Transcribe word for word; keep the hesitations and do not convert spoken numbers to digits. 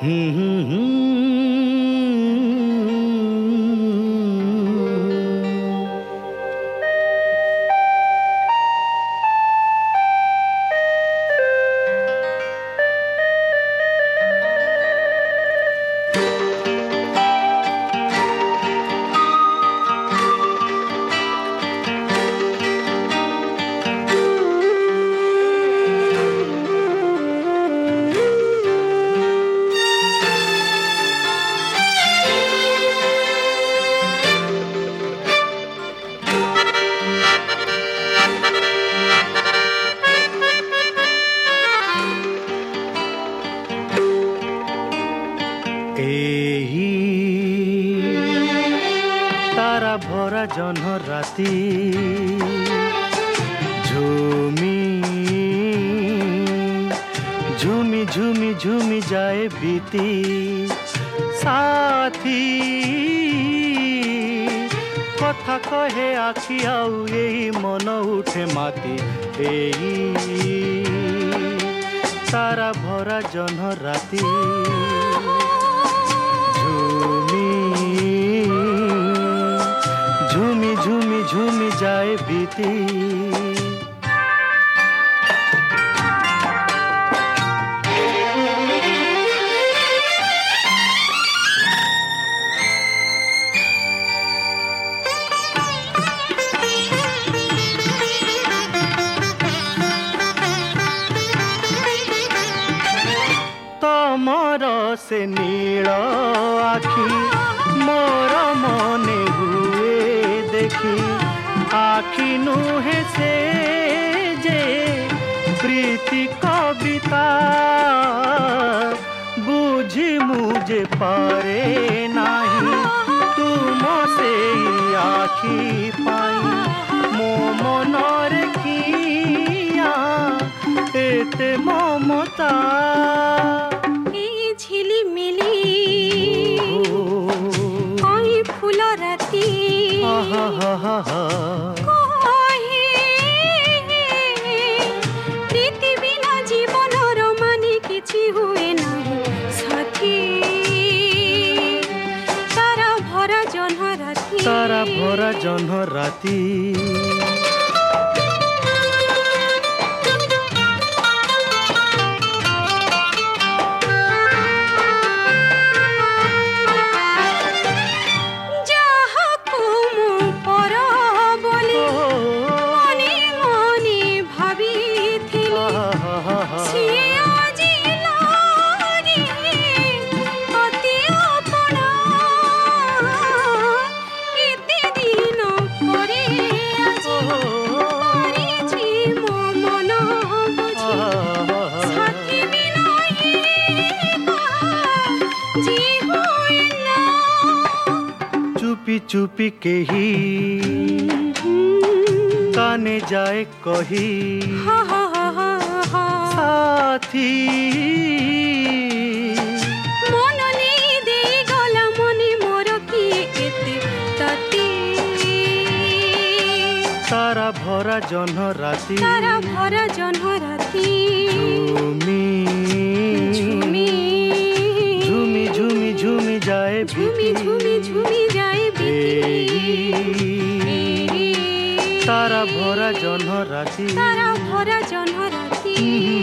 हम्म हम्म हम्म। तारा भरा जह्न राति झूमी झूमी झूमी झूमी जाए बीती साथी कथा कहे आखि आउ यही मन उठे माती तारा भरा जह्न राति झूमी झूमी झूमी जाए बीती तमर से नील आखि मोर मने हुए देखी आखि नुहे से जे प्रीति कविता बुझी मुझे पारे नहीं तुम से आखि पाई मो मनर किया एते ममता झिलिमिली कहीं फूल राती प्रीति बिना जीवन रोमानी किछि हुए नहीं साथी तारा भरा जह्न राती तारा भरा जह्न राती चुपी चुपी के ही काने जाए कही साथी मन नहीं दे गला मनी मोर की एते ताती तारा भरा जह्न राति तारा भरा जह्न राति झूमी झूमी झूमी झूमी झूमी जाए झूमी झूमी झूमी जाए बीती तारा भरा जह्न राति तारा भरा जह्न राति।